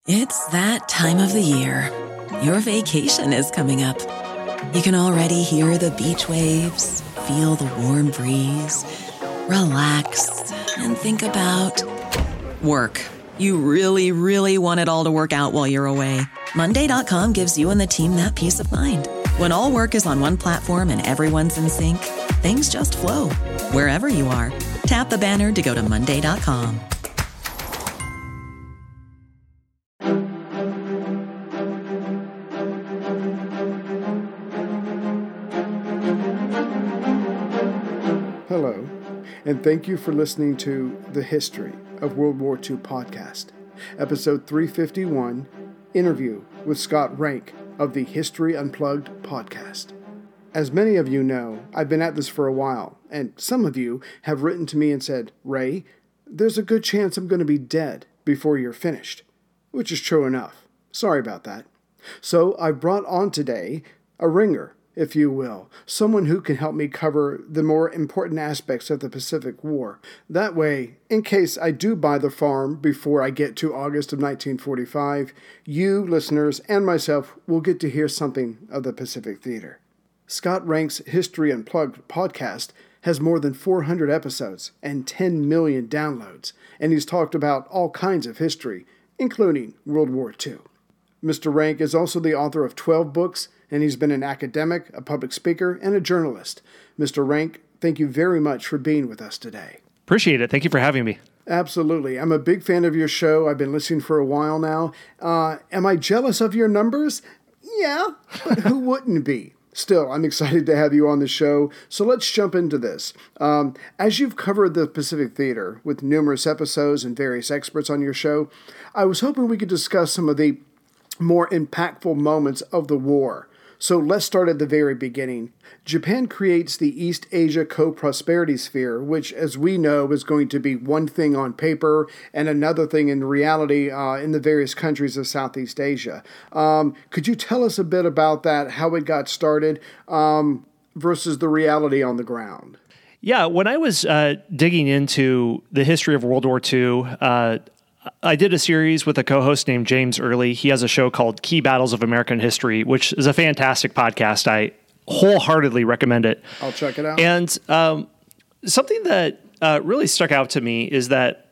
It's that time of the year. Your vacation is coming up. You can already hear the beach waves, feel the warm breeze, relax, and think about work. You really, really want it all to work out while you're away. Monday.com gives you and the team that peace of mind. When all work is on one platform and everyone's in sync, things just flow. Wherever you are, tap the banner to go to Monday.com. Hello, and thank you for listening to The History of World War II podcast, episode 351, interview with Scott Rank of the History Unplugged podcast. As many of you know, I've been at this for a while, and some of you have written to me and said, Ray, there's a good chance I'm going to be dead before you're finished, which is true enough. Sorry about that. So I've brought on today a ringer, if you will, someone who can help me cover the more important aspects of the Pacific War. That way, in case I do buy the farm before I get to August of 1945, you, listeners, and myself will get to hear something of the Pacific Theater. Scott Rank's History Unplugged podcast has more than 400 episodes and 10 million downloads, and he's talked about all kinds of history, including World War II. Mr. Rank is also the author of 12 books, and he's been an academic, a public speaker, and a journalist. Mr. Rank, thank you very much for being with us today. Appreciate it. Thank you for having me. Absolutely. I'm a big fan of your show. I've been listening for a while now. Am I jealous of your numbers? Yeah, but who wouldn't be? Still, I'm excited to have you on the show, so let's jump into this. As you've covered the Pacific Theater with numerous episodes and various experts on your show, I was hoping we could discuss some of the more impactful moments of the war. So let's start at the very beginning. Japan creates the East Asia Co-Prosperity Sphere, which, as we know, is going to be one thing on paper and another thing in reality in the various countries of Southeast Asia. Could you tell us a bit about that, how it got started, versus the reality on the ground? Yeah, when I was digging into the history of World War II, I did a series with a co-host named James Early. He has a show called Key Battles of American History, which is a fantastic podcast. I wholeheartedly recommend it. I'll check it out. And something that really stuck out to me is that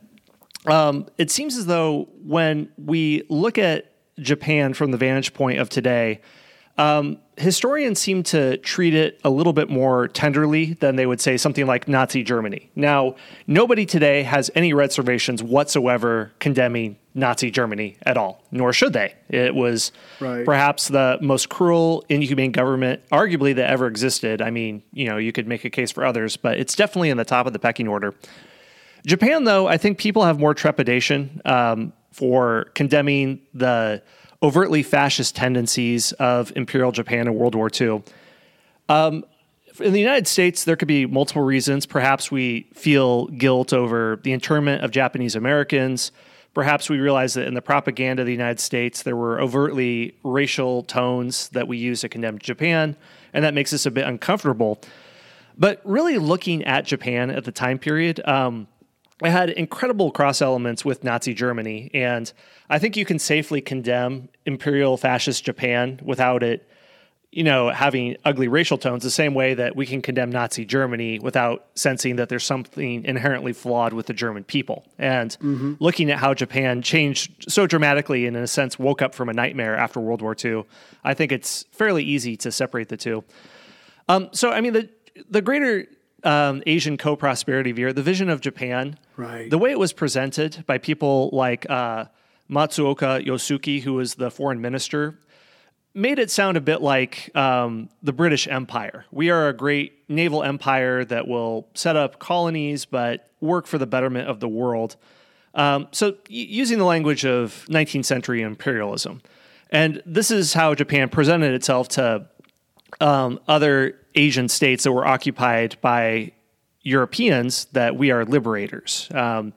it seems as though when we look at Japan from the vantage point of today, historians seem to treat it a little bit more tenderly than they would say something like Nazi Germany. Now, nobody today has any reservations whatsoever condemning Nazi Germany at all, nor should they. It was perhaps the most cruel, inhumane government, arguably, that ever existed. I mean, you could make a case for others, but it's definitely in the top of the pecking order. Japan, though, I think people have more trepidation for condemning the overtly fascist tendencies of Imperial Japan in World War II. In the United States, there could be multiple reasons. Perhaps we feel guilt over the internment of Japanese Americans. Perhaps we realize that in the propaganda of the United States, there were overtly racial tones that we use to condemn Japan, and that makes us a bit uncomfortable. But really looking at Japan at the time period, it had incredible cross elements with Nazi Germany, and I think you can safely condemn imperial fascist Japan without it, having ugly racial tones, the same way that we can condemn Nazi Germany without sensing that there's something inherently flawed with the German people. And looking at how Japan changed so dramatically and, in a sense, woke up from a nightmare after World War II, I think it's fairly easy to separate the two. The greater Asian co-prosperity sphere, the vision of Japan, the way it was presented by people like Matsuoka Yosuke, who was the foreign minister, made it sound a bit like the British Empire. We are a great naval empire that will set up colonies but work for the betterment of the world. Using the language of 19th century imperialism. And this is how Japan presented itself to other Asian states that were occupied by Europeans, that we are liberators.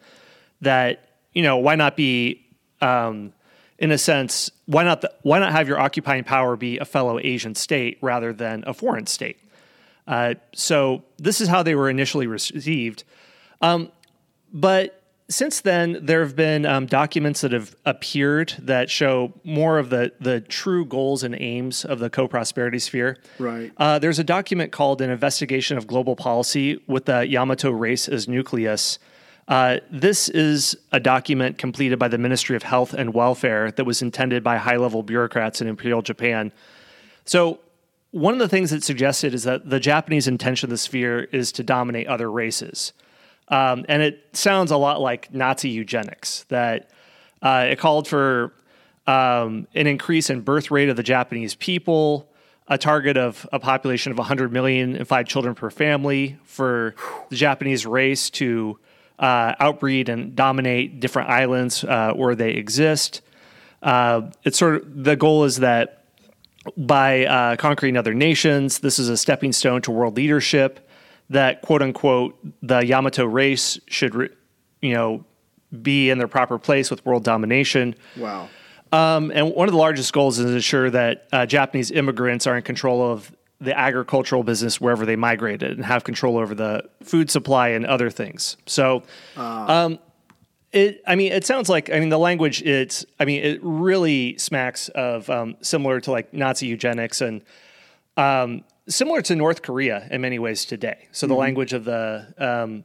Why not be, in a sense, why not have your occupying power be a fellow Asian state rather than a foreign state? So this is how they were initially received. But since then, there have been documents that have appeared that show more of the true goals and aims of the co-prosperity sphere. Right. There's a document called An Investigation of Global Policy with the Yamato race as nucleus. This is a document completed by the Ministry of Health and Welfare that was intended by high-level bureaucrats in Imperial Japan. So one of the things it suggested is that the Japanese intention of the sphere is to dominate other races. And it sounds a lot like Nazi eugenics, that it called for an increase in birth rate of the Japanese people, a target of a population of 100 million and 5 children per family for the Japanese race to outbreed and dominate different islands where they exist. It's sort of the goal is that by conquering other nations, this is a stepping stone to world leadership, that quote unquote the Yamato race should be in their proper place with world domination. Wow. And one of the largest goals is to ensure that Japanese immigrants are in control of the agricultural business wherever they migrated and have control over the food supply and other things. So, it sounds like, the language, it really smacks of similar to like Nazi eugenics and similar to North Korea in many ways today. So the language of the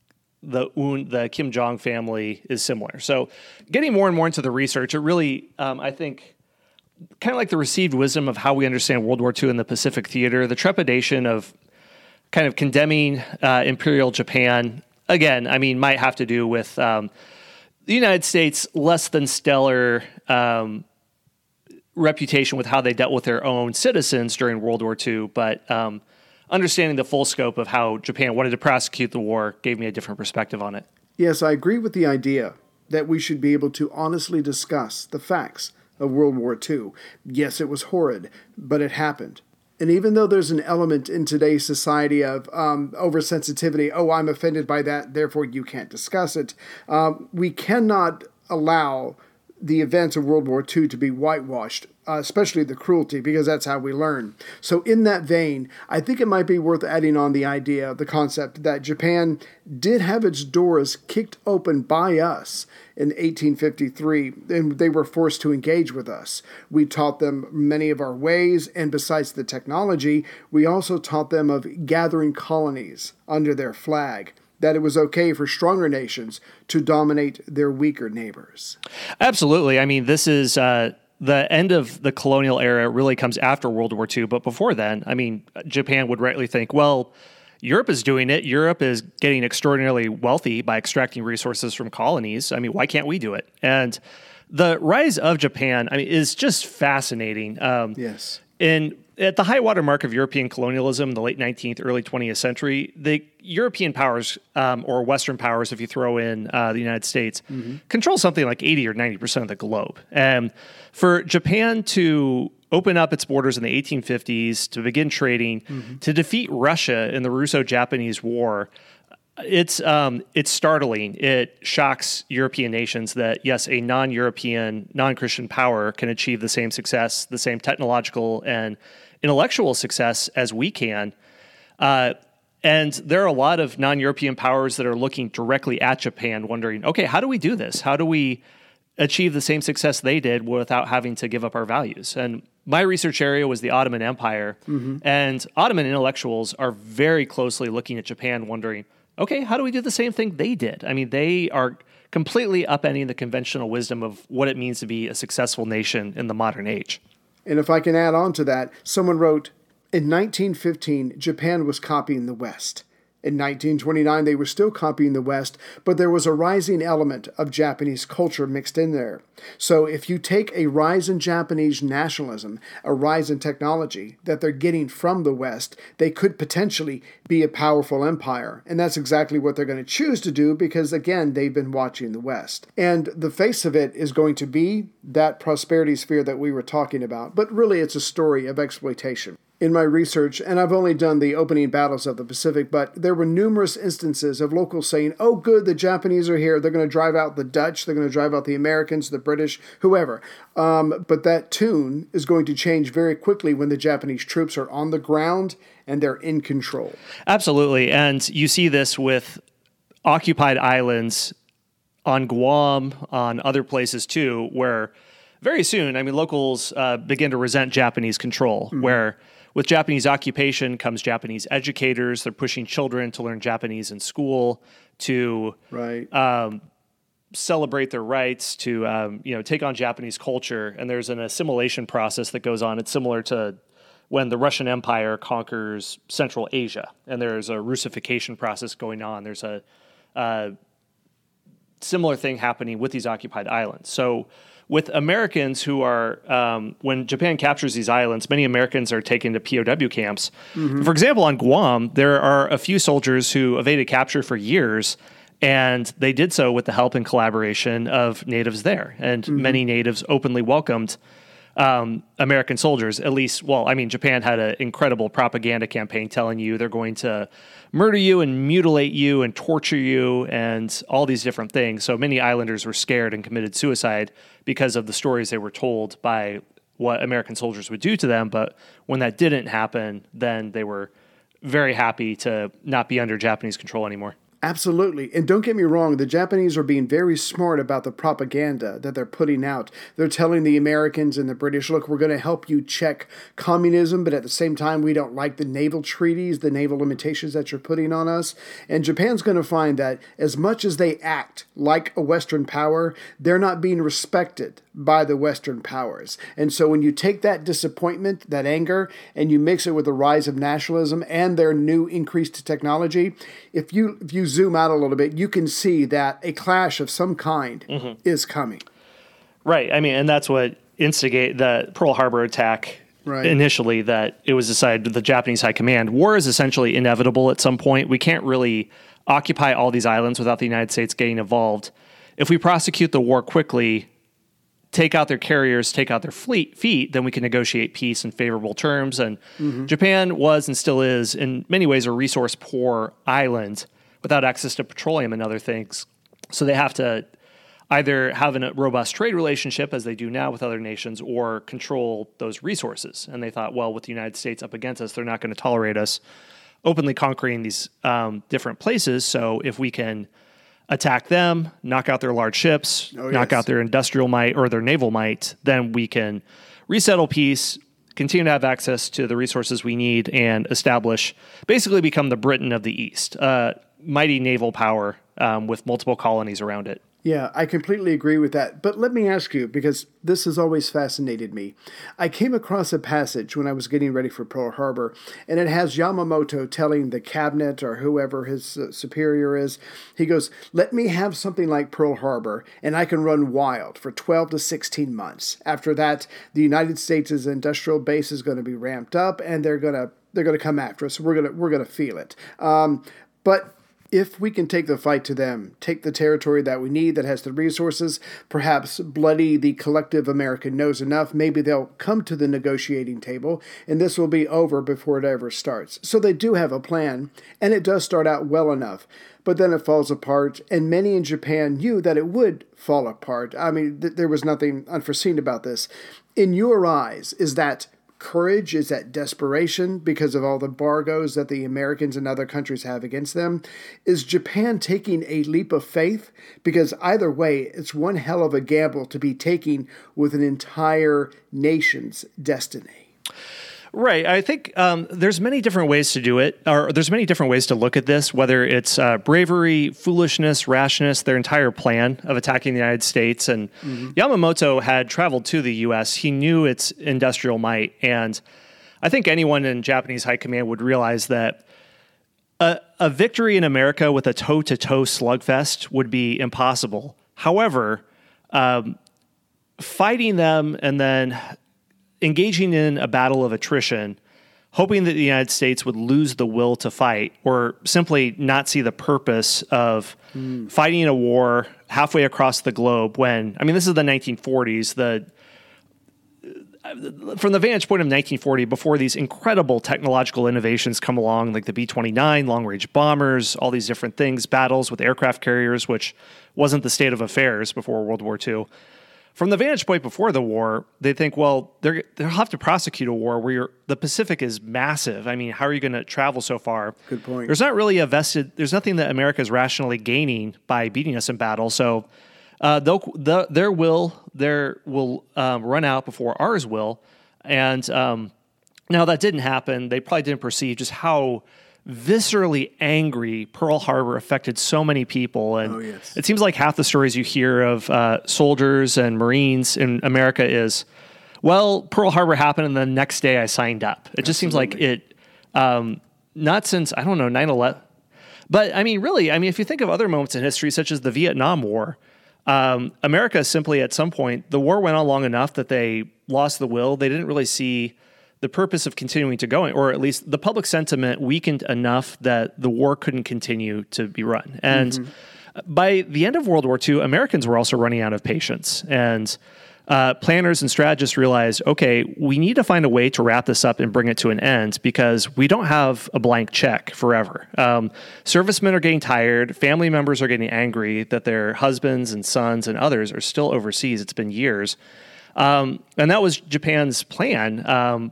Kim Jong family is similar. So getting more and more into the research, it really, I think, kind of like the received wisdom of how we understand World War II in the Pacific theater, the trepidation of kind of condemning Imperial Japan, again, might have to do with the United States' less than stellar reputation with how they dealt with their own citizens during World War II, but understanding the full scope of how Japan wanted to prosecute the war gave me a different perspective on it. Yes, I agree with the idea that we should be able to honestly discuss the facts of World War II. Yes, it was horrid, but it happened. And even though there's an element in today's society of oversensitivity, I'm offended by that, therefore you can't discuss it, we cannot allow the events of World War II to be whitewashed, especially the cruelty, because that's how we learn. So in that vein, I think it might be worth adding on the concept that Japan did have its doors kicked open by us in 1853, and they were forced to engage with us. We taught them many of our ways, and besides the technology, we also taught them of gathering colonies under their flag, that it was okay for stronger nations to dominate their weaker neighbors. Absolutely. This is the end of the colonial era really comes after World War II. But before then, Japan would rightly think, well, Europe is doing it. Europe is getting extraordinarily wealthy by extracting resources from colonies. Why can't we do it? And the rise of Japan, is just fascinating. Yes. At the high water mark of European colonialism in the late 19th, early 20th century, the European powers, or Western powers, if you throw in the United States, control something like 80 or 90% of the globe. And for Japan to open up its borders in the 1850s, to begin trading, to defeat Russia in the Russo-Japanese War, it's startling. It shocks European nations that, yes, a non-European, non-Christian power can achieve the same success, the same technological and intellectual success as we can. And there are a lot of non-European powers that are looking directly at Japan, wondering, okay, how do we do this? How do we achieve the same success they did without having to give up our values? And my research area was the Ottoman Empire, and Ottoman intellectuals are very closely looking at Japan, wondering, okay, how do we do the same thing they did? They are completely upending the conventional wisdom of what it means to be a successful nation in the modern age. And if I can add on to that, someone wrote, in 1915, Japan was copying the West. In 1929, they were still copying the West, but there was a rising element of Japanese culture mixed in there. So if you take a rise in Japanese nationalism, a rise in technology that they're getting from the West, they could potentially be a powerful empire. And that's exactly what they're going to choose to do because, again, they've been watching the West. And the face of it is going to be that prosperity sphere that we were talking about. But really, it's a story of exploitation. In my research, and I've only done the opening battles of the Pacific, but there were numerous instances of locals saying, oh, good, the Japanese are here. They're going to drive out the Dutch. They're going to drive out the Americans, the British, whoever. But that tune is going to change very quickly when the Japanese troops are on the ground and they're in control. Absolutely. And you see this with occupied islands on Guam, on other places too, where very soon, I mean, locals begin to resent Japanese control, where with Japanese occupation comes Japanese educators. They're pushing children to learn Japanese in school, to celebrate their rights, to take on Japanese culture. And there's an assimilation process that goes on. It's similar to when the Russian Empire conquers Central Asia, and there's a Russification process going on. There's a similar thing happening with these occupied islands. So with Americans who are, when Japan captures these islands, many Americans are taken to POW camps. For example, on Guam, there are a few soldiers who evaded capture for years, and they did so with the help and collaboration of natives there. And many natives openly welcomed American soldiers, at least. Well, I mean, Japan had an incredible propaganda campaign telling you they're going to murder you and mutilate you and torture you and all these different things. So many islanders were scared and committed suicide because of the stories they were told by what American soldiers would do to them. But when that didn't happen, then they were very happy to not be under Japanese control anymore. Absolutely. And don't get me wrong, the Japanese are being very smart about the propaganda that they're putting out. They're telling the Americans and the British, look, we're going to help you check communism, but at the same time, we don't like the naval treaties, the naval limitations that you're putting on us. And Japan's going to find that as much as they act like a Western power, they're not being respected by the Western powers. And so when you take that disappointment, that anger, and you mix it with the rise of nationalism and their new increased technology, if you zoom out a little bit, you can see that a clash of some kind is coming. Right. I mean, and that's what instigated the Pearl Harbor attack initially, that it was decided the Japanese high command, war is essentially inevitable at some point. We can't really occupy all these islands without the United States getting involved. If we prosecute the war quickly, take out their carriers, take out their fleet, then we can negotiate peace and favorable terms. And Japan was and still is, in many ways, a resource-poor island without access to petroleum and other things. So they have to either have a robust trade relationship, as they do now with other nations, or control those resources. And they thought, well, with the United States up against us, they're not going to tolerate us openly conquering these different places. So if we can attack them, knock out their large ships, knock out their industrial might or their naval might, then we can resettle peace, continue to have access to the resources we need, and basically become the Britain of the East, mighty naval power with multiple colonies around it. Yeah, I completely agree with that. But let me ask you, because this has always fascinated me. I came across a passage when I was getting ready for Pearl Harbor, and it has Yamamoto telling the cabinet or whoever his superior is, he goes, let me have something like Pearl Harbor, and I can run wild for 12 to 16 months. After that, the United States' industrial base is going to be ramped up, and they're going to come after us. We're going to feel it. But if we can take the fight to them, take the territory that we need that has the resources, perhaps bloody the collective American knows enough, maybe they'll come to the negotiating table, and this will be over before it ever starts. So they do have a plan, and it does start out well enough. But then it falls apart, and many in Japan knew that it would fall apart. I mean, there was nothing unforeseen about this. In your eyes, is that courage? Is that desperation because of all the embargoes that the Americans and other countries have against them? Is Japan taking a leap of faith? Because either way, it's one hell of a gamble to be taking with an entire nation's destiny. Right. I think there's many different ways to do it, or there's many different ways to look at this, whether it's bravery, foolishness, rashness, their entire plan of attacking the United States. And Yamamoto had traveled to the U.S. He knew its industrial might. And I think anyone in Japanese high command would realize that a victory in America with a toe-to-toe slugfest would be impossible. However, fighting them and then engaging in a battle of attrition, hoping that the United States would lose the will to fight or simply not see the purpose of fighting a war halfway across the globe when, I mean, this is the 1940s, from the vantage point of 1940, before these incredible technological innovations come along, like the B-29, long-range bombers, all these different things, battles with aircraft carriers, which wasn't the state of affairs before World War II. From the vantage point before the war, they think, well, they'll have to prosecute a war where the Pacific is massive. I mean, how are you going to travel so far? Good point. There's not really there's nothing that America is rationally gaining by beating us in battle. So their will run out before ours will. And now that didn't happen. They probably didn't perceive just how viscerally angry Pearl Harbor affected so many people. And it seems like half the stories you hear of soldiers and Marines in America is, well, Pearl Harbor happened and the next day I signed up. It just seems like it, not since, 9/11. But I mean, really, if you think of other moments in history, such as the Vietnam War, America simply at some point, the war went on long enough that they lost the will. They didn't really see the purpose of continuing to go, or at least the public sentiment weakened enough that the war couldn't continue to be run. And by the end of World War II, Americans were also running out of patience. And planners and strategists realized, okay, we need to find a way to wrap this up and bring it to an end because we don't have a blank check forever. Servicemen are getting tired. Family members are getting angry that their husbands and sons and others are still overseas. It's been years. And that was Japan's plan.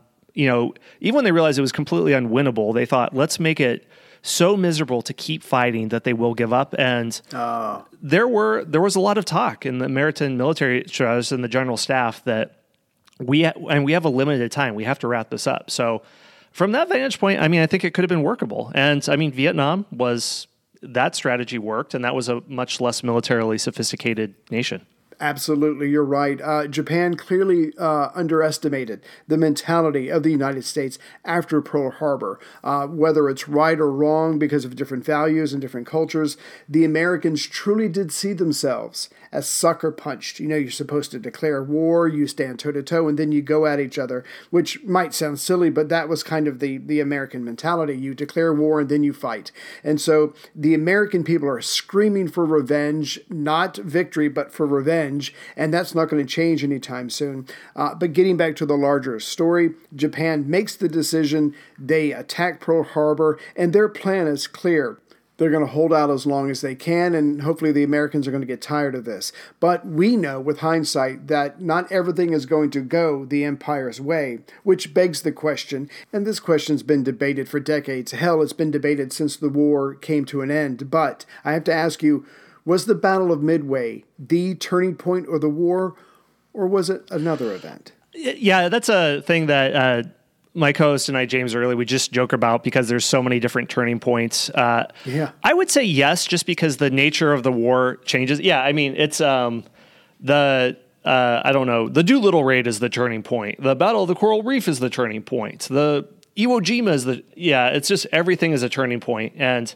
Even when they realized it was completely unwinnable, they thought, let's make it so miserable to keep fighting that they will give up. And there was a lot of talk in the maritime military strategists and the general staff that we have a limited time. We have to wrap this up. So from that vantage point, I think it could have been workable. And Vietnam that strategy worked, and that was a much less militarily sophisticated nation. Absolutely, you're right. Japan clearly underestimated the mentality of the United States after Pearl Harbor. Whether it's right or wrong because of different values and different cultures, the Americans truly did see themselves as sucker punched. You're supposed to declare war, you stand toe-to-toe, and then you go at each other, which might sound silly, but that was kind of the American mentality. You declare war and then you fight. And so the American people are screaming for revenge, not victory, but for revenge, and that's not going to change anytime soon. But getting back to the larger story, Japan makes the decision, they attack Pearl Harbor, and their plan is clear. They're going to hold out as long as they can, and hopefully the Americans are going to get tired of this. But we know with hindsight that not everything is going to go the Empire's way, which begs the question, and this question's been debated for decades. Hell, it's been debated since the war came to an end. But I have to ask you, was the Battle of Midway the turning point of the war, or was it another event? Yeah, that's a thing that my co-host and I, James Early, we just joke about because there's so many different turning points. I would say yes, just because the nature of the war changes. Yeah, it's the Doolittle Raid is the turning point. The Battle of the Coral Reef is the turning point. The Iwo Jima it's just everything is a turning point. And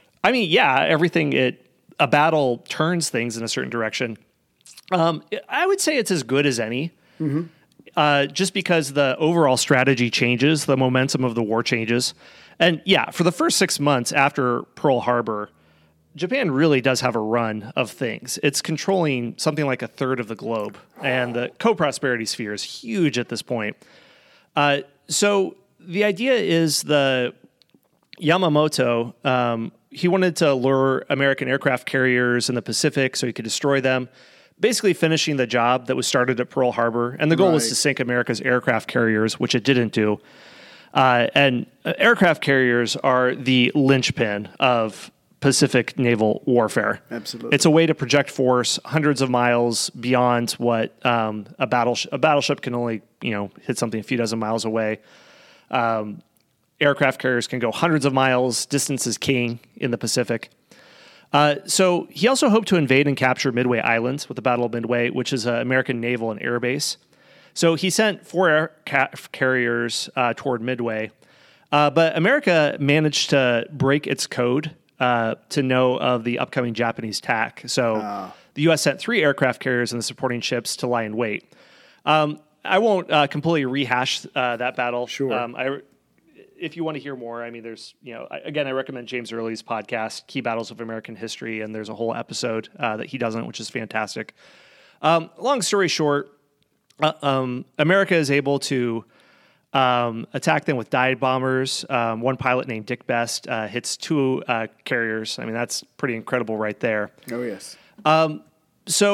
a battle turns things in a certain direction. I would say it's as good as any. Mm-hmm. Just because the overall strategy changes, the momentum of the war changes. And for the first 6 months after Pearl Harbor, Japan really does have a run of things. It's controlling something like a third of the globe, and the co-prosperity sphere is huge at this point. So the idea is the Yamamoto, he wanted to lure American aircraft carriers in the Pacific so he could destroy them, basically finishing the job that was started at Pearl Harbor. And the goal was to sink America's aircraft carriers, which it didn't do. And aircraft carriers are the linchpin of Pacific naval warfare. Absolutely. It's a way to project force hundreds of miles beyond what a battleship can only, hit something a few dozen miles away. Aircraft carriers can go hundreds of miles. Distance is king in the Pacific. So he also hoped to invade and capture Midway Island with the Battle of Midway, which is an American naval and air base. So he sent 4 aircraft carriers toward Midway. But America managed to break its code to know of the upcoming Japanese attack. So the U.S. sent 3 aircraft carriers and the supporting ships to lie in wait. I won't completely rehash that battle. Sure. If you want to hear more, there's, again, I recommend James Early's podcast, Key Battles of American History, and there's a whole episode that he doesn't, which is fantastic. Long story short, America is able to attack them with dive bombers. One pilot named Dick Best hits 2 carriers. That's pretty incredible right there. Oh, yes. So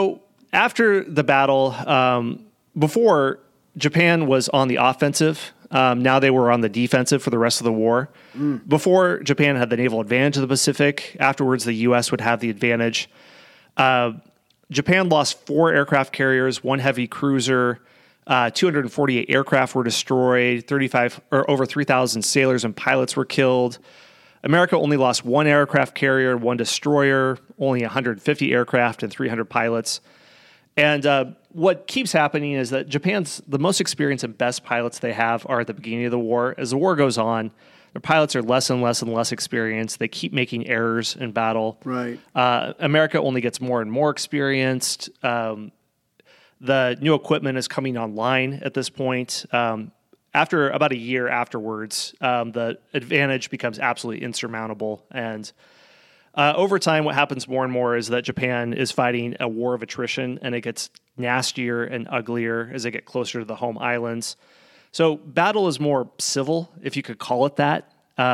after the battle, before Japan was on the offensive, now they were on the defensive for the rest of the war. Before, Japan had the naval advantage of the Pacific. Afterwards, the U.S. would have the advantage. Japan lost 4 aircraft carriers, 1 heavy cruiser, 248 aircraft were destroyed, 35 or over 3,000 sailors and pilots were killed. America only lost 1 aircraft carrier, 1 destroyer, only 150 aircraft and 300 pilots. And what keeps happening is that the most experienced and best pilots they have are at the beginning of the war. As the war goes on, their pilots are less and less and less experienced. They keep making errors in battle. Right. America only gets more and more experienced. The new equipment is coming online at this point. After about a year afterwards, the advantage becomes absolutely insurmountable. And over time, what happens more and more is that Japan is fighting a war of attrition, and it gets nastier and uglier as they get closer to the home islands. So battle is more civil, if you could call it that,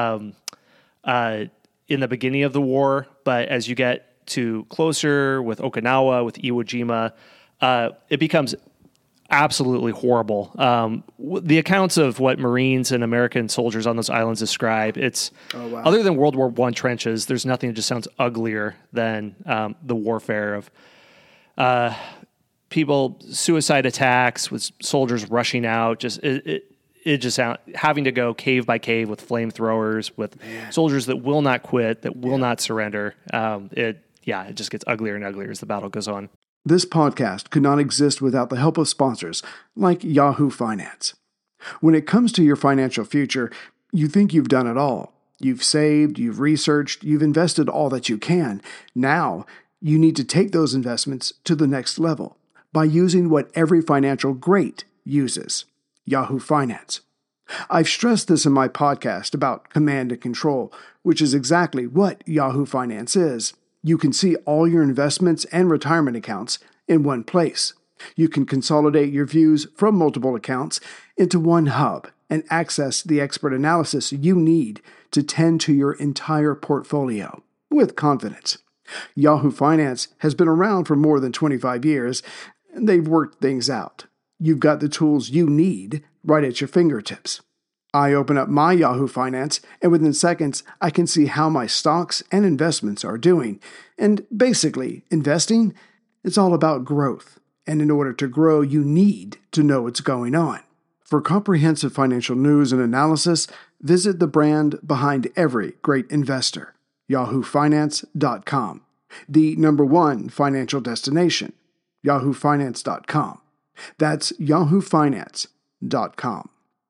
in the beginning of the war. But as you get to closer with Okinawa, with Iwo Jima, it becomes absolutely horrible. The accounts of what Marines and American soldiers on those islands describe, it's other than World War I trenches, there's nothing that just sounds uglier than the warfare of people, suicide attacks with soldiers rushing out. It just sounds having to go cave by cave with flamethrowers, with soldiers that will not quit, that will not surrender. It just gets uglier and uglier as the battle goes on. This podcast could not exist without the help of sponsors like Yahoo Finance. When it comes to your financial future, you think you've done it all. You've saved, you've researched, you've invested all that you can. Now, you need to take those investments to the next level by using what every financial great uses, Yahoo Finance. I've stressed this in my podcast about command and control, which is exactly what Yahoo Finance is. You can see all your investments and retirement accounts in one place. You can consolidate your views from multiple accounts into one hub and access the expert analysis you need to tend to your entire portfolio with confidence. Yahoo Finance has been around for more than 25 years, and they've worked things out. You've got the tools you need right at your fingertips. I open up my Yahoo Finance, and within seconds, I can see how my stocks and investments are doing. And basically, investing is all about growth. And in order to grow, you need to know what's going on. For comprehensive financial news and analysis, visit the brand behind every great investor, yahoofinance.com. The #1 financial destination, yahoofinance.com. That's yahoofinance.com.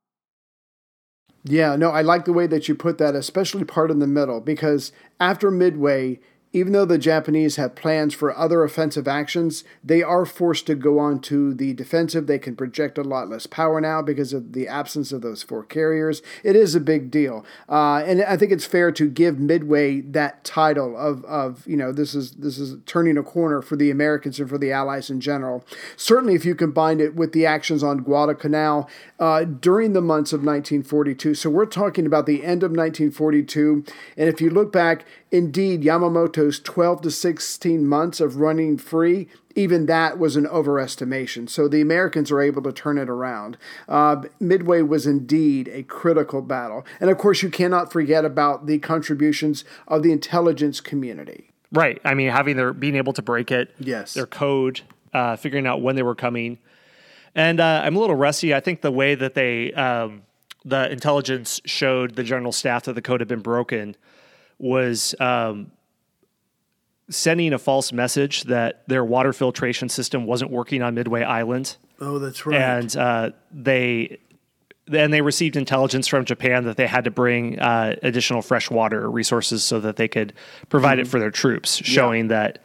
Yeah, no, I like the way that you put that, especially part in the middle, because after Midway, even though the Japanese have plans for other offensive actions, they are forced to go on to the defensive. They can project a lot less power now because of the absence of those 4 carriers. It is a big deal. And I think it's fair to give Midway that title of this is turning a corner for the Americans and for the Allies in general. Certainly if you combine it with the actions on Guadalcanal during the months of 1942. So we're talking about the end of 1942. And if you look back, indeed, Yamamoto's 12 to 16 months of running free, even that was an overestimation. So the Americans are able to turn it around. Midway was indeed a critical battle. And of course, you cannot forget about the contributions of the intelligence community. Right. I mean, being able to break it, yes, their code, figuring out when they were coming. And I'm a little rusty. I think the way that the intelligence showed the general staff that the code had been broken was sending a false message that their water filtration system wasn't working on Midway Island. Oh, that's right. And they received intelligence from Japan that they had to bring additional fresh water resources so that they could provide it for their troops, showing that,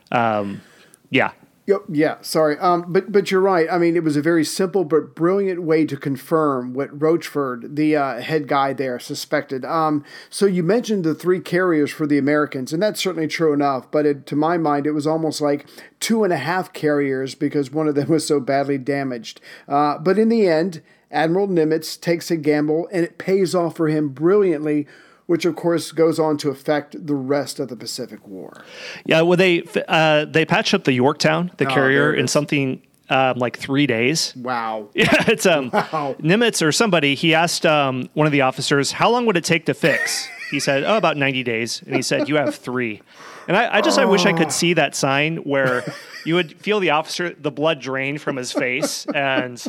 Yeah, sorry. But you're right. I mean, it was a very simple but brilliant way to confirm what Rochford, the head guy there, suspected. So you mentioned the 3 carriers for the Americans, and that's certainly true enough. But to my mind, it was almost like 2.5 carriers because one of them was so badly damaged. But in the end, Admiral Nimitz takes a gamble, and it pays off for him brilliantly which of course goes on to affect the rest of the Pacific War. Yeah, well, they patched up the Yorktown, the carrier, in something like 3 days. Wow. Yeah, it's Wow. Nimitz or somebody. He asked one of the officers, "How long would it take to fix?" He said, "Oh, about 90 days." And he said, "You have 3." And I wish I could see that sign where you would feel the blood drain from his face, and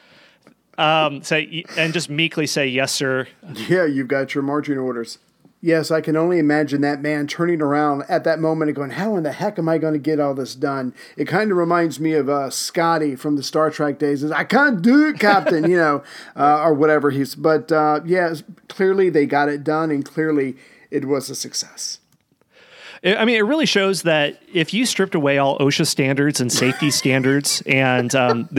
just meekly say, "Yes, sir." Yeah, you've got your marching orders. Yes, I can only imagine that man turning around at that moment and going, how in the heck am I going to get all this done? It kind of reminds me of Scotty from the Star Trek days. I can't do it, Captain, or whatever But clearly they got it done, and clearly it was a success. I mean, it really shows that if you stripped away all OSHA standards and safety standards, and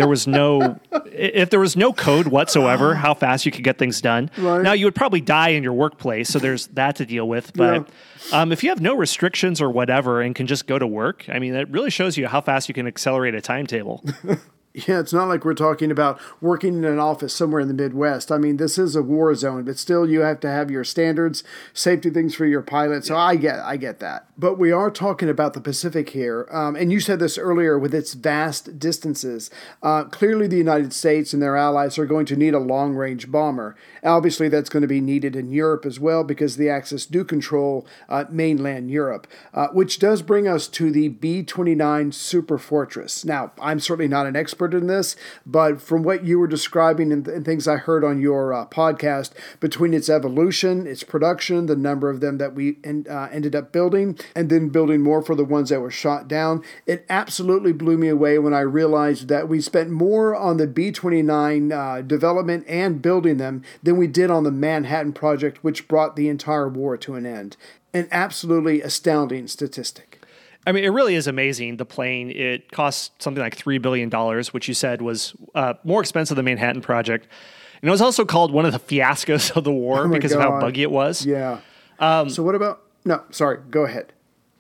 if there was no code whatsoever, how fast you could get things done. Right. Now, you would probably die in your workplace, so there's that to deal with. But if you have no restrictions or whatever and can just go to work, I mean, that really shows you how fast you can accelerate a timetable. Yeah, it's not like we're talking about working in an office somewhere in the Midwest. I mean, this is a war zone, but still you have to have your standards, safety things for your pilots. So I get that. But we are talking about the Pacific here. And you said this earlier with its vast distances. Clearly the United States and their allies are going to need a long-range bomber. Obviously, that's going to be needed in Europe as well because the Axis do control mainland Europe, which does bring us to the B-29 Superfortress. Now, I'm certainly not an expert in this, but from what you were describing and things I heard on your podcast, between its evolution, its production, the number of them that we ended up building, and then building more for the ones that were shot down, it absolutely blew me away when I realized that we spent more on the B-29 development and building them than we did on the Manhattan Project, which brought the entire war to an end. An absolutely astounding statistic. I mean, it really is amazing. The plane, it cost something like $3 billion, which you said was more expensive than the Manhattan Project. And it was also called one of the fiascos of the war because of how buggy it was. Yeah. So what about... No, sorry. Go ahead.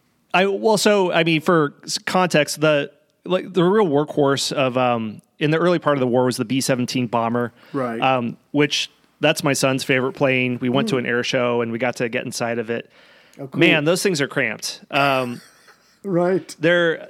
For context, the real workhorse of in the early part of the war was the B-17 bomber. Right. Which that's my son's favorite plane. We went to an air show and we got to get inside of it. Oh, cool. Man, those things are cramped. Right. They're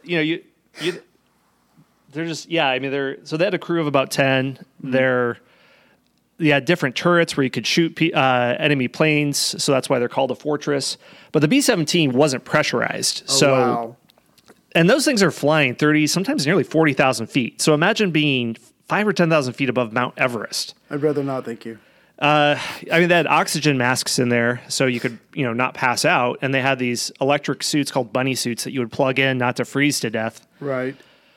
just, yeah, I mean, so they had a crew of about 10. They had different turrets where you could shoot enemy planes. So that's why they're called a fortress. But the B-17 wasn't pressurized. Wow. And those things are flying 30, sometimes nearly 40,000 feet. So imagine being 5,000 or 10,000 feet above Mount Everest. I'd rather not, thank you. They had oxygen masks in there so you could, not pass out. And they had these electric suits called bunny suits that you would plug in not to freeze to death. Right.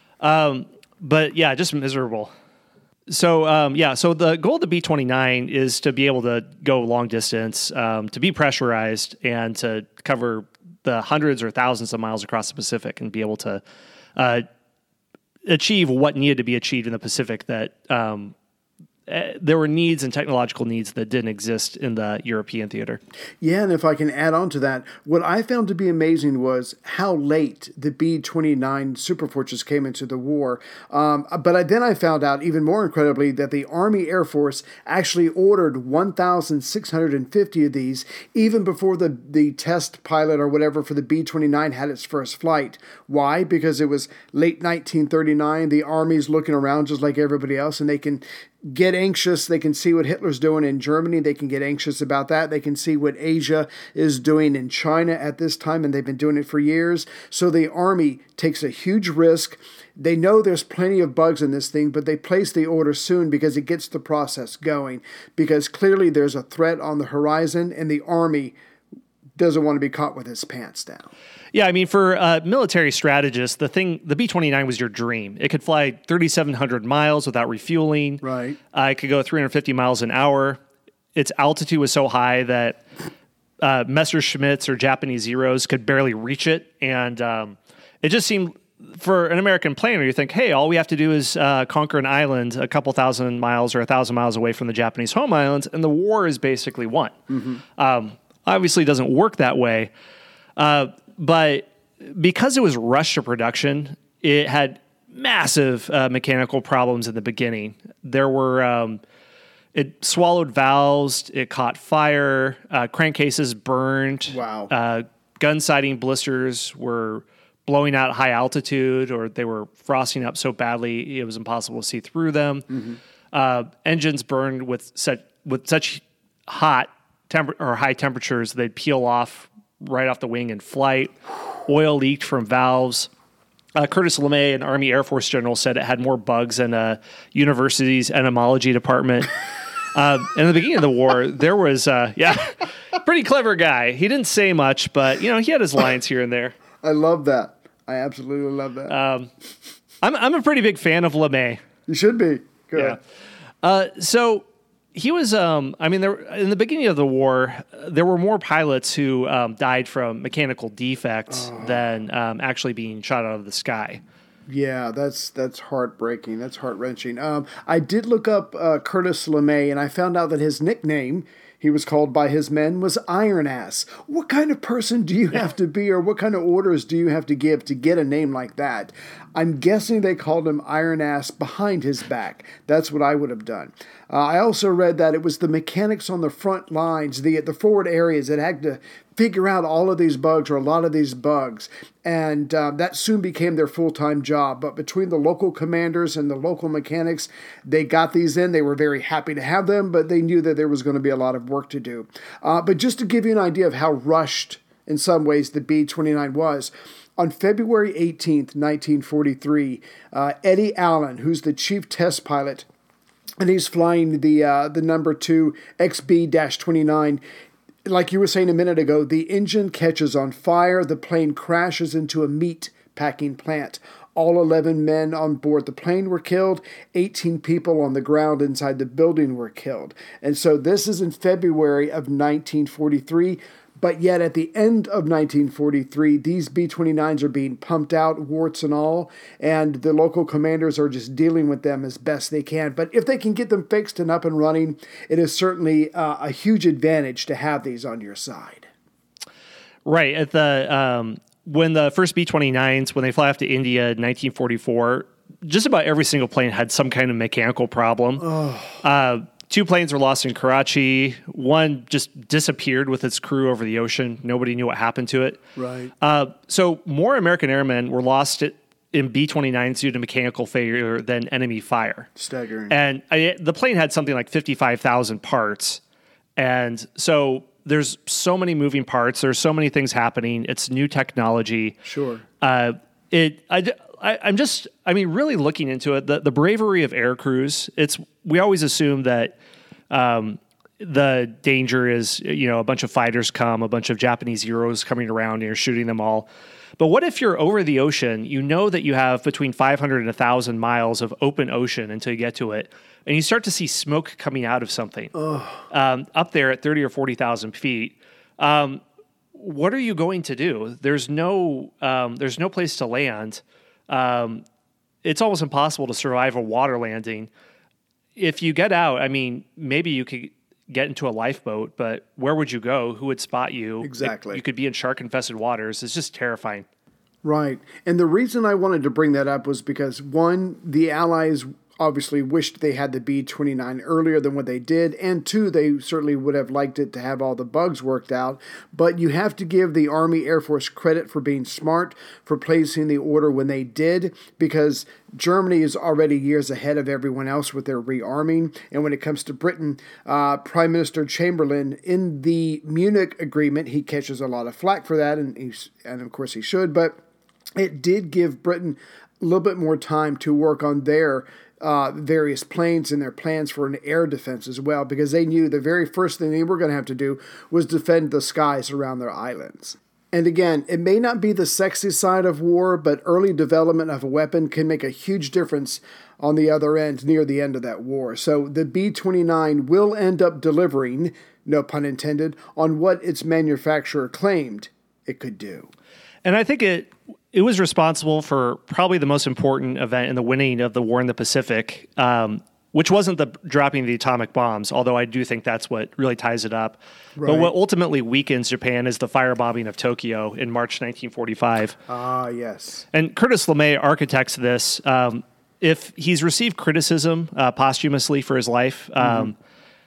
But yeah, just miserable. So, so the goal of the B-29 is to be able to go long distance, to be pressurized and to cover the hundreds or thousands of miles across the Pacific and be able to, achieve what needed to be achieved in the Pacific that, there were needs and technological needs that didn't exist in the European theater. Yeah, and if I can add on to that, what I found to be amazing was how late the B-29 Superfortress came into the war. But then I found out, even more incredibly, that the Army Air Force actually ordered 1,650 of these even before the test pilot or whatever for the B-29 had its first flight. Why? Because it was late 1939. The Army's looking around just like everybody else, and they can get anxious. They can see what Hitler's doing in Germany. They can get anxious about that. They can see what Asia is doing in China at this time, and they've been doing it for years. So the Army takes a huge risk. They know there's plenty of bugs in this thing, but they place the order soon because it gets the process going. Because clearly there's a threat on the horizon, and the Army doesn't want to be caught with his pants down. Yeah, I mean, for military strategists, the B-29 was your dream. It could fly 3,700 miles without refueling. Right. It could go 350 miles an hour. Its altitude was so high that Messerschmitts or Japanese Zeros could barely reach it. And it just seemed, for an American planer, you think, hey, all we have to do is conquer an island a couple thousand miles or 1,000 miles away from the Japanese home islands, and the war is basically won. Mm-hmm. Obviously, it doesn't work that way. But because it was rushed to production, it had massive mechanical problems in the beginning. There were It swallowed valves. It caught fire. Crankcases burned. Wow. Gun siding blisters were blowing out at high altitude, or they were frosting up so badly it was impossible to see through them. Engines burned with such high temperatures they'd peel off right off the wing in flight. Oil leaked from valves. Curtis LeMay, an Army Air Force general, said it had more bugs than a university's entomology department. In the beginning of the war, there was, pretty clever guy. He didn't say much, but, he had his lines here and there. I love that. I absolutely love that. I'm a pretty big fan of LeMay. You should be. Good. Yeah. So he was, in the beginning of the war, there were more pilots who died from mechanical defects than actually being shot out of the sky. Yeah, that's heartbreaking. That's heart-wrenching. I did look up Curtis LeMay, and I found out that his nickname, he was called by his men, was Iron Ass. What kind of person do you have to be, or what kind of orders do you have to give to get a name like that? I'm guessing they called him Iron Ass behind his back. That's what I would have done. I also read that it was the mechanics on the front lines, the forward areas, that had to figure out all of these bugs, or a lot of these bugs. And that soon became their full-time job. But between the local commanders and the local mechanics, they got these in. They were very happy to have them, but they knew that there was going to be a lot of work to do. But just to give you an idea of how rushed, in some ways, the B-29 was, on February 18th, 1943, Eddie Allen, who's the chief test pilot, and he's flying the number 2 XB-29, like you were saying a minute ago, the engine catches on fire. The plane crashes into a meat packing plant. All 11 men on board the plane were killed. 18 people on the ground inside the building were killed. And so this is in February of 1943. But yet at the end of 1943, these B-29s are being pumped out, warts and all, and the local commanders are just dealing with them as best they can. But if they can get them fixed and up and running, it is certainly a huge advantage to have these on your side. Right. At the when the first B-29s, when they fly off to India in 1944, just about every single plane had some kind of mechanical problem. 2 planes were lost in Karachi. One just disappeared with its crew over the ocean. Nobody knew what happened to it. Right. So more American airmen were lost in B-29s due to mechanical failure than enemy fire. Staggering. And the plane had something like 55,000 parts. And so there's so many moving parts. There's so many things happening. It's new technology. Sure. Really looking into it, the bravery of air crews, we always assume that the danger is, a bunch of fighters come, a bunch of Japanese heroes coming around and you're shooting them all. But what if you're over the ocean, you know that you have between 500 and 1,000 miles of open ocean until you get to it, and you start to see smoke coming out of something up there at 30 or 40,000 feet. What are you going to do? There's no place to land. It's almost impossible to survive a water landing. If you get out, maybe you could get into a lifeboat, but where would you go? Who would spot you? Exactly. You could be in shark-infested waters. It's just terrifying. Right. And the reason I wanted to bring that up was because, one, the Allies obviously wished they had the B-29 earlier than what they did, and 2, they certainly would have liked it to have all the bugs worked out. But you have to give the Army Air Force credit for being smart, for placing the order when they did, because Germany is already years ahead of everyone else with their rearming. And when it comes to Britain, Prime Minister Chamberlain, in the Munich Agreement, he catches a lot of flack for that, and of course he should, but it did give Britain a little bit more time to work on their various planes and their plans for an air defense as well, because they knew the very first thing they were going to have to do was defend the skies around their islands. And again, it may not be the sexy side of war, but early development of a weapon can make a huge difference on the other end, near the end of that war. So the B-29 will end up delivering, no pun intended, on what its manufacturer claimed it could do. And I think it was responsible for probably the most important event in the winning of the war in the Pacific, which wasn't the dropping of the atomic bombs, although I do think that's what really ties it up. Right. But what ultimately weakens Japan is the firebombing of Tokyo in March 1945. Ah, yes. And Curtis LeMay architects this. If he's received criticism posthumously for his life,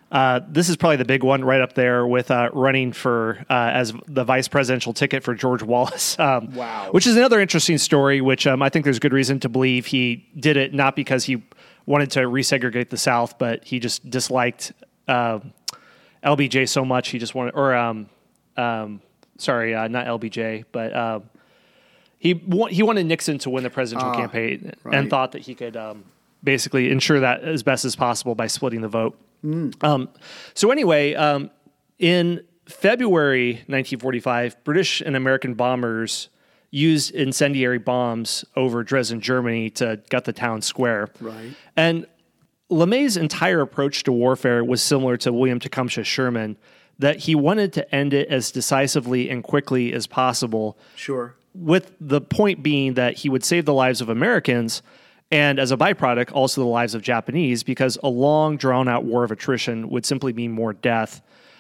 This is probably the big one right up there with running for as the vice presidential ticket for George Wallace. Wow. Which is another interesting story, which I think there's good reason to believe he did it not because he wanted to resegregate the South, but he just disliked LBJ so much he just wanted, or not LBJ, but he wanted Nixon to win the presidential campaign and thought that he could basically ensure that as best as possible by splitting the vote. So anyway, in February 1945, British and American bombers used incendiary bombs over Dresden, Germany to gut the town square. Right. And LeMay's entire approach to warfare was similar to William Tecumseh Sherman, that he wanted to end it as decisively and quickly as possible. Sure. With the point being that he would save the lives of Americans and, as a byproduct, also the lives of Japanese, because a long, drawn-out war of attrition would simply mean more death.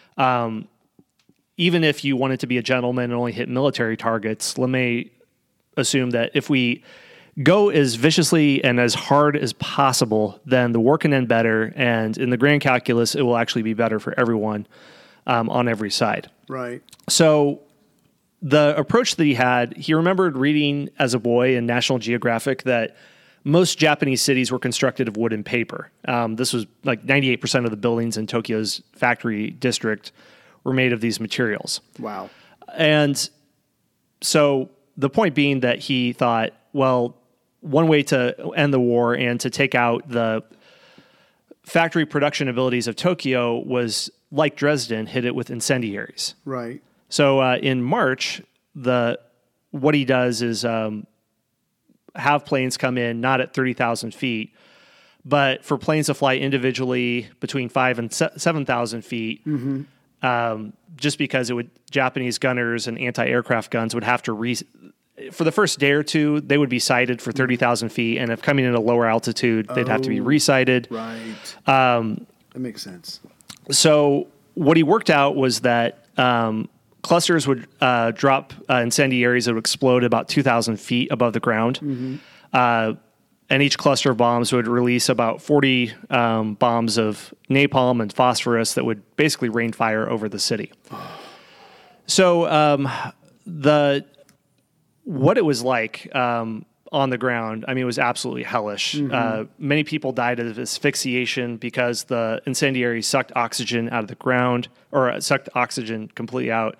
Even if you wanted to be a gentleman and only hit military targets, LeMay assumed that if we go as viciously and as hard as possible, then the war can end better, and in the grand calculus, it will actually be better for everyone on every side. Right. So the approach that he had, he remembered reading as a boy in National Geographic that most Japanese cities were constructed of wood and paper. This was like 98% of the buildings in Tokyo's factory district were made of these materials. Wow. And so the point being that he thought, well, one way to end the war and to take out the factory production abilities of Tokyo was, like Dresden, hit it with incendiaries. Right. So in March, what he does is have planes come in not at 30,000 feet, but for planes to fly individually between 5,000 and 7,000 feet, just because Japanese gunners and anti-aircraft guns would have to for the first day or two, they would be sighted for 30,000 feet, and if coming in a lower altitude, they'd have to be resighted. Right. That makes sense. So what he worked out was that clusters would drop incendiaries that would explode about 2,000 feet above the ground. And each cluster of bombs would release about 40 bombs of napalm and phosphorus that would basically rain fire over the city. So what it was like on the ground, I mean, it was absolutely hellish. Many people died of asphyxiation because the incendiary sucked oxygen out of the ground, or sucked oxygen completely out.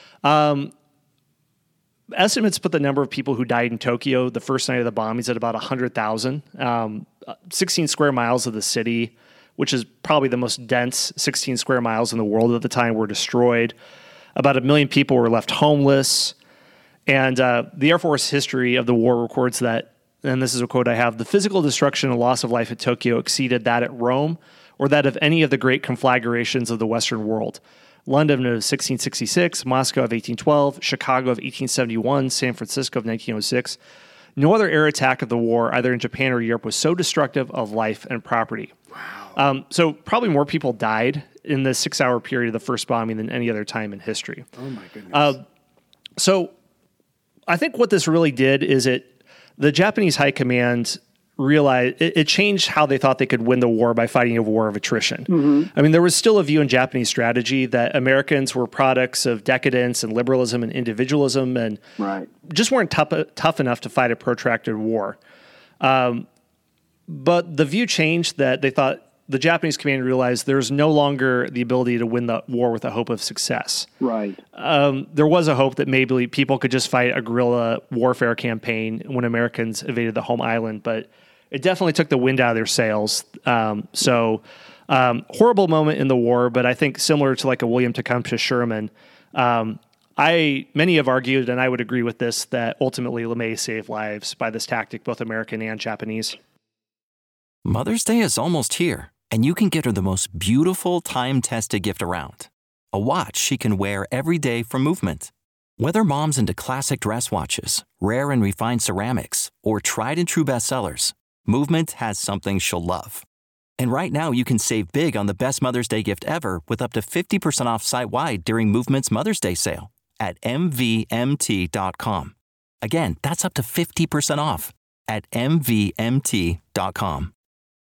Estimates put the number of people who died in Tokyo the first night of the bombings at about 100,000. 16 square miles of the city, which is probably the most dense 16 square miles in the world at the time, were destroyed. About 1 million people were left homeless. And the Air Force history of the war records that, and this is a quote I have, "The physical destruction and loss of life at Tokyo exceeded that at Rome or that of any of the great conflagrations of the Western world. London of 1666, Moscow of 1812, Chicago of 1871, San Francisco of 1906. No other air attack of the war, either in Japan or Europe, was so destructive of life and property." Wow. So probably more people died in the 6-hour period of the first bombing than any other time in history. Oh, my goodness. So I think what this really did is the Japanese high command realized it changed how they thought they could win the war by fighting a war of attrition. I mean, there was still a view in Japanese strategy that Americans were products of decadence and liberalism and individualism and just weren't tough enough to fight a protracted war. But the view changed that they thought the Japanese command realized there's no longer the ability to win the war with a hope of success. Right. There was a hope that maybe people could just fight a guerrilla warfare campaign when Americans invaded the home island, but it definitely took the wind out of their sails. Horrible moment in the war, but I think similar to like a William Tecumseh Sherman, many have argued, and I would agree with this, that ultimately LeMay saved lives by this tactic, both American and Japanese. Mother's Day is almost here, and you can get her the most beautiful time-tested gift around. A watch she can wear every day from Movement. Whether mom's into classic dress watches, rare and refined ceramics, or tried and true bestsellers, Movement has something she'll love. And right now you can save big on the best Mother's Day gift ever with up to 50% off site-wide during Movement's Mother's Day sale at MVMT.com. Again, that's up to 50% off at MVMT.com.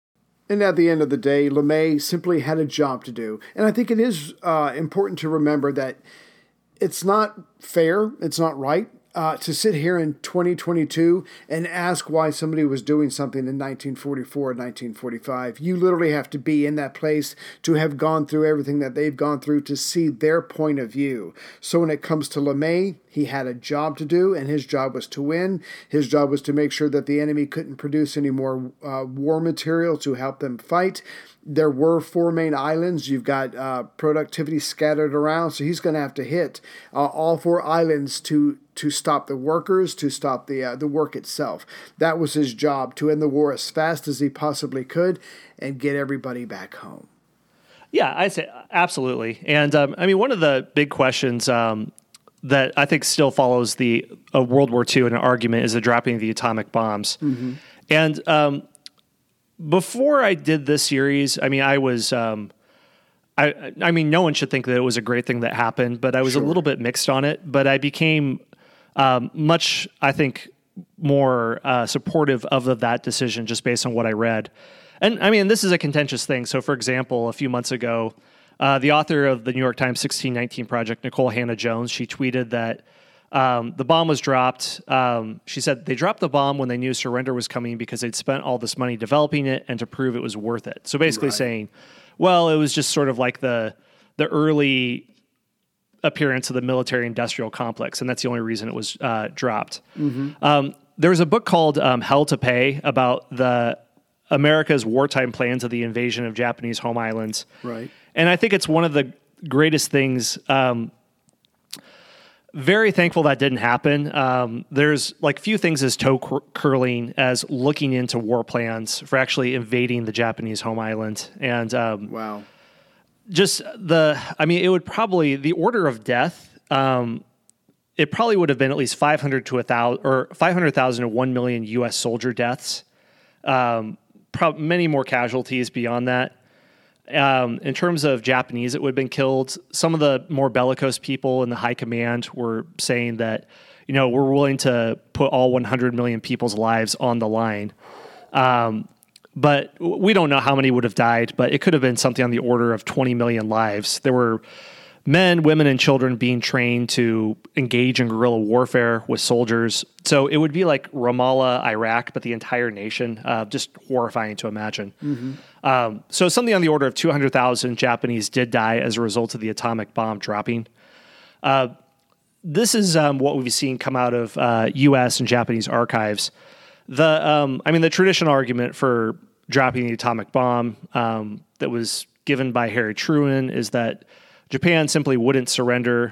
And at the end of the day, LeMay simply had a job to do. And I think it is important to remember that it's not fair, it's not right to sit here in 2022 and ask why somebody was doing something in 1944 or 1945. You literally have to be in that place to have gone through everything that they've gone through to see their point of view. So when it comes to LeMay, he had a job to do, and his job was to win. His job was to make sure that the enemy couldn't produce any more war material to help them fight. There were 4 main islands. You've got productivity scattered around, so he's going to have to hit all 4 islands to stop the workers, to stop the work itself. That was his job, to end the war as fast as he possibly could and get everybody back home. Yeah, I'd say absolutely. And I mean, one of the big questions that I think still follows the World War II in an argument is the dropping of the atomic bombs. Mm-hmm. And before I did this series, I mean, I was, I mean, no one should think that it was a great thing that happened, but I was a little bit mixed on it. But I became much, I think, more supportive of that decision just based on what I read. And I mean, this is a contentious thing. So, for example, a few months ago, the author of the New York Times 1619 Project, Nicole Hannah-Jones, she tweeted that the bomb was dropped. She said they dropped the bomb when they knew surrender was coming because they'd spent all this money developing it and to prove it was worth it. So basically saying, well, it was just sort of like the early appearance of the military-industrial complex, and that's the only reason it was dropped. Mm-hmm. There was a book called Hell to Pay about America's wartime plans of the invasion of Japanese home islands. Right. And I think it's one of the greatest things. Very thankful that didn't happen. There's like few things as toe curling as looking into war plans for actually invading the Japanese home island. And wow, just I mean, it would probably, the order of death, it probably would have been at least 500 to 1,000 or 500,000 to 1 million U.S. soldier deaths. Many more casualties beyond that. In terms of Japanese that would have been killed, some of the more bellicose people in the high command were saying that, you know, we're willing to put all 100 million people's lives on the line. But we don't know how many would have died, but it could have been something on the order of 20 million lives. There were men, women, and children being trained to engage in guerrilla warfare with soldiers. So it would be like Ramallah, Iraq, but the entire nation. Just horrifying to imagine. Mm-hmm. So something on the order of 200,000 Japanese did die as a result of the atomic bomb dropping. This is what we've seen come out of U.S. and Japanese archives. The traditional argument for dropping the atomic bomb that was given by Harry Truman is that Japan simply wouldn't surrender,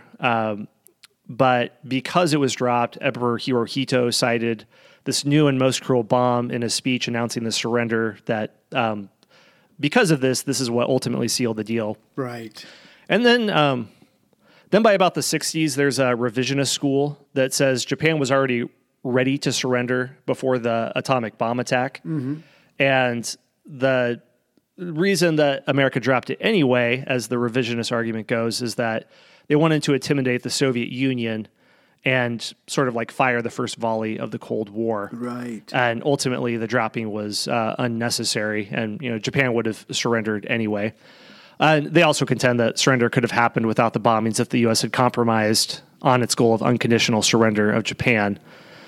but because it was dropped, Emperor Hirohito cited this new and most cruel bomb in a speech announcing the surrender that because of this is what ultimately sealed the deal. Right. And then by about the 60s, there's a revisionist school that says Japan was already ready to surrender before the atomic bomb attack. Mm-hmm. And the reason that America dropped it anyway, as the revisionist argument goes, is that they wanted to intimidate the Soviet Union and sort of like fire the first volley of the Cold War. Right. And ultimately the dropping was unnecessary, and Japan would have surrendered anyway. And they also contend that surrender could have happened without the bombings if the U.S. had compromised on its goal of unconditional surrender of Japan.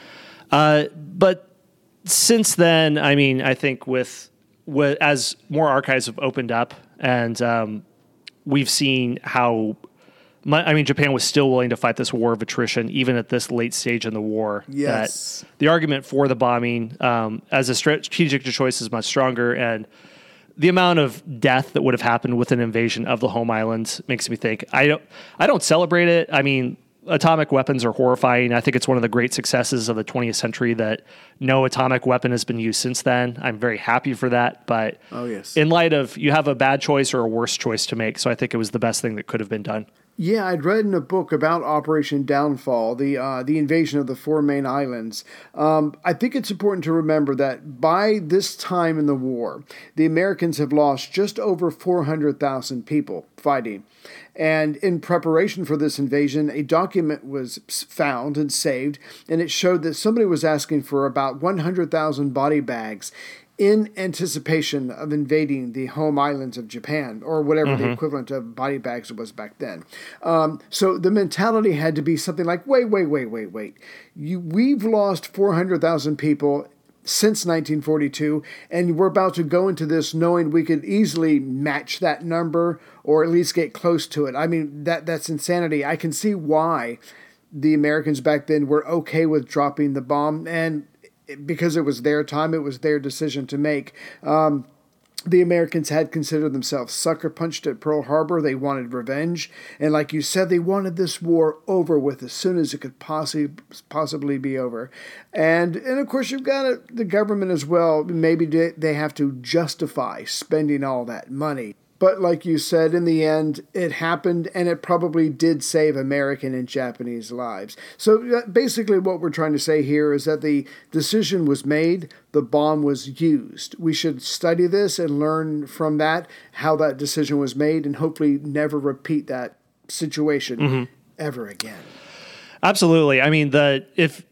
But since then, I mean, I think as more archives have opened up and we've seen how, Japan was still willing to fight this war of attrition, even at this late stage in the war. Yes. That the argument for the bombing as a strategic choice is much stronger, and the amount of death that would have happened with an invasion of the home islands makes me think, I don't celebrate it. I mean, atomic weapons are horrifying. I think it's one of the great successes of the 20th century that no atomic weapon has been used since then. I'm very happy for that. But in light of, you have a bad choice or a worse choice to make. So I think it was the best thing that could have been done. Yeah, I'd read in a book about Operation Downfall, the invasion of the 4 main islands. I think it's important to remember that by this time in the war, the Americans have lost just over 400,000 people fighting. And in preparation for this invasion, a document was found and saved, and it showed that somebody was asking for about 100,000 body bags. in anticipation of invading the home islands of Japan, or whatever the equivalent of body bags was back then. So the mentality had to be something like, wait. We've lost 400,000 people since 1942, and we're about to go into this knowing we could easily match that number or at least get close to it. I mean, that's insanity. I can see why the Americans back then were okay with dropping the bomb, and because it was their time, it was their decision to make. The Americans had considered themselves sucker punched at Pearl Harbor. They wanted revenge. And like you said, they wanted this war over with as soon as it could possibly be over. And of course, you've got the government as well. Maybe they have to justify spending all that money. But like you said, in the end, it happened, and it probably did save American and Japanese lives. So basically what we're trying to say here is that the decision was made, the bomb was used. We should study this and learn from that, how that decision was made, and hopefully never repeat that situation ever again. Absolutely. I mean, to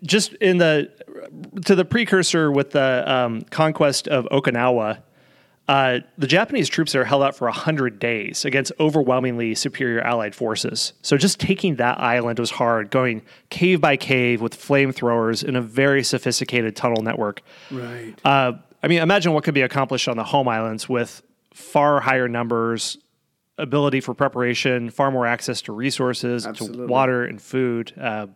the precursor with the conquest of Okinawa, the Japanese troops there held out for 100 days against overwhelmingly superior Allied forces. So just taking that island was hard, going cave by cave with flamethrowers in a very sophisticated tunnel network. Right. I mean, imagine what could be accomplished on the home islands with far higher numbers, ability for preparation, far more access to resources, Absolutely. to water and food.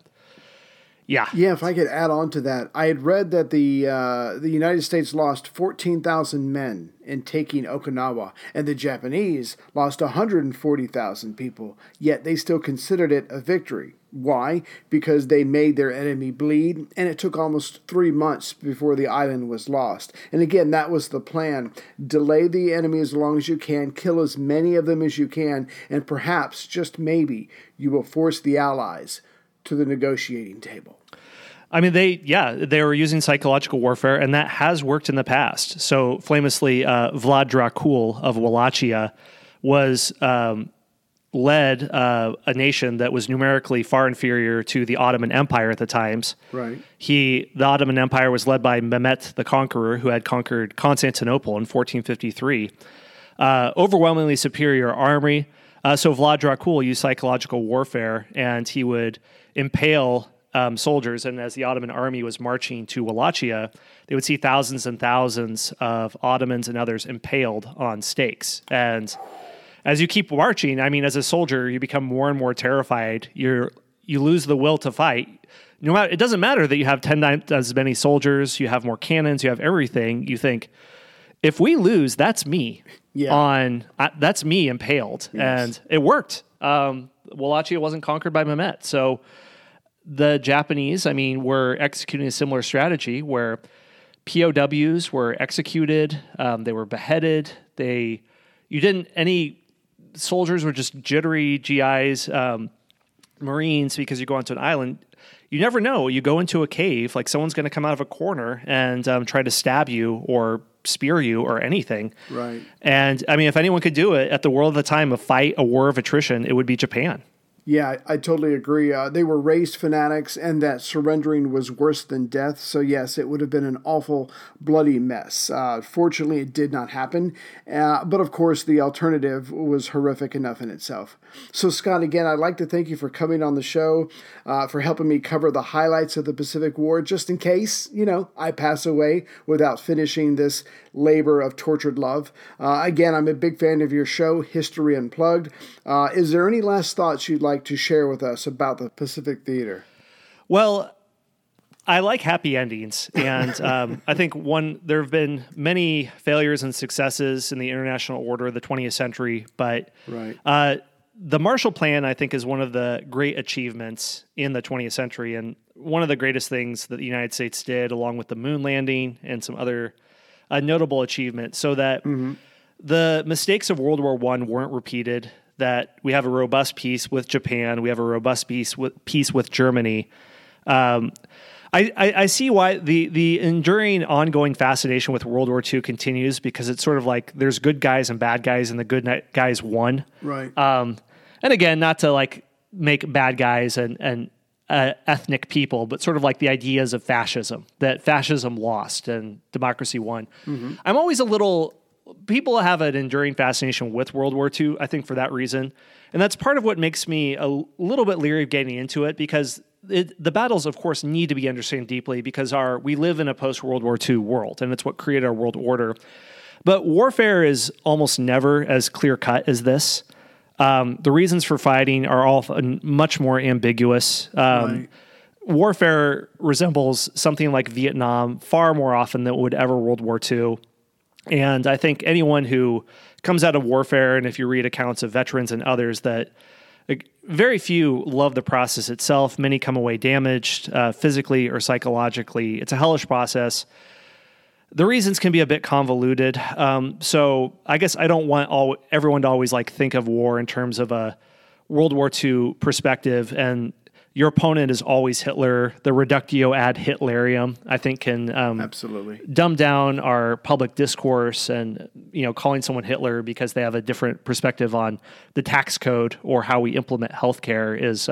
Yeah, if I could add on to that, I had read that the United States lost 14,000 men in taking Okinawa, and the Japanese lost 140,000 people, yet they still considered it a victory. Why? Because they made their enemy bleed, and it took almost 3 months before the island was lost. And again, that was the plan. Delay the enemy as long as you can, kill as many of them as you can, and perhaps, just maybe, you will force the Allies to the negotiating table. I mean, they were using psychological warfare, and that has worked in the past. So famously, Vlad Dracul of Wallachia was led a nation that was numerically far inferior to the Ottoman Empire at the times. Right. The Ottoman Empire was led by Mehmet the Conqueror, who had conquered Constantinople in 1453. Overwhelmingly superior army. So Vlad Dracul used psychological warfare, and he would impale soldiers. And as the Ottoman army was marching to Wallachia, they would see thousands and thousands of Ottomans and others impaled on stakes. And as you keep marching, I mean, as a soldier, you become more and more terrified. You lose the will to fight. No matter, it doesn't matter that you have 10 times as many soldiers, you have more cannons, you have everything. You think, if we lose, that's me. That's me impaled. Yes. And it worked. Wallachia wasn't conquered by Mehmet. So the Japanese, I mean, were executing a similar strategy where POWs were executed, they were beheaded. Any soldiers were just jittery GIs, Marines, because you go onto an island. You never know. You go into a cave, like someone's going to come out of a corner and try to stab you or spear you or anything. Right. And I mean, if anyone could do it at the world of the time, a war of attrition, it would be Japan. Yeah, I totally agree. They were race fanatics, and that surrendering was worse than death. So yes, it would have been an awful, bloody mess. Fortunately, it did not happen. But of course, the alternative was horrific enough in itself. So Scott, again, I'd like to thank you for coming on the show, for helping me cover the highlights of the Pacific War, just in case, I pass away without finishing this labor of tortured love. Again, I'm a big fan of your show, History Unplugged. Is there any last thoughts you'd like to share with us about the Pacific Theater? Well, I like happy endings, and I think there have been many failures and successes in the international order of the 20th century, but right. The Marshall Plan, I think, is one of the great achievements in the 20th century, and one of the greatest things that the United States did, along with the moon landing and some other notable achievements, so that the mistakes of World War I weren't repeated, that we have a robust peace with Japan, we have a robust peace with Germany. I see why the enduring, ongoing fascination with World War II continues, because it's sort of like there's good guys and bad guys, and the good guys won. Right. And again, not to like make bad guys and ethnic people, but sort of like the ideas of fascism, that fascism lost and democracy won. I'm always people have an enduring fascination with World War II, I think, for that reason. And that's part of what makes me a little bit leery of getting into it, because the battles, of course, need to be understood deeply because we live in a post-World War II world, and it's what created our world order. But warfare is almost never as clear-cut as this. The reasons for fighting are all much more ambiguous. Right. Warfare resembles something like Vietnam far more often than it would ever World War II. And I think anyone who comes out of warfare, and if you read accounts of veterans and others, that very few love the process itself. Many come away damaged physically or psychologically. It's a hellish process. The reasons can be a bit convoluted. So I guess I don't want everyone to always think of war in terms of a World War II perspective, and your opponent is always Hitler. The reductio ad Hitlerium, I think, can absolutely dumb down our public discourse, and calling someone Hitler because they have a different perspective on the tax code or how we implement healthcare is.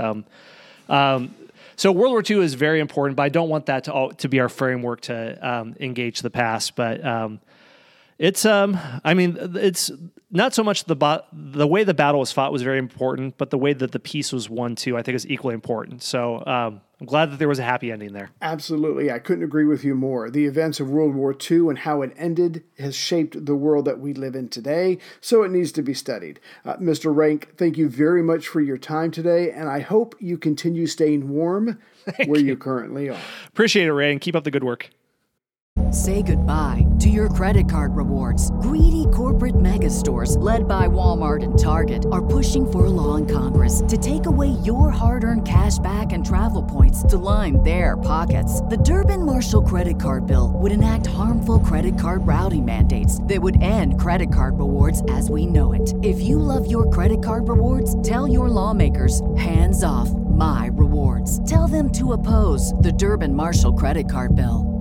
So World War II is very important, but I don't want that to be our framework to engage the past. But it's not so much the way the battle was fought was very important, but the way that the peace was won too, I think, is equally important. So I'm glad that there was a happy ending there. Absolutely. I couldn't agree with you more. The events of World War II and how it ended has shaped the world that we live in today, so it needs to be studied. Mr. Rank, thank you very much for your time today, and I hope you continue staying warm where you currently are. Appreciate it, Ray, and keep up the good work. Say goodbye to your credit card rewards. Greedy corporate mega stores, led by Walmart and Target, are pushing for a law in Congress to take away your hard-earned cash back and travel points to line their pockets. The Durbin-Marshall credit card bill would enact harmful credit card routing mandates that would end credit card rewards as we know it. If you love your credit card rewards, tell your lawmakers, hands off my rewards. Tell them to oppose the Durbin-Marshall credit card bill.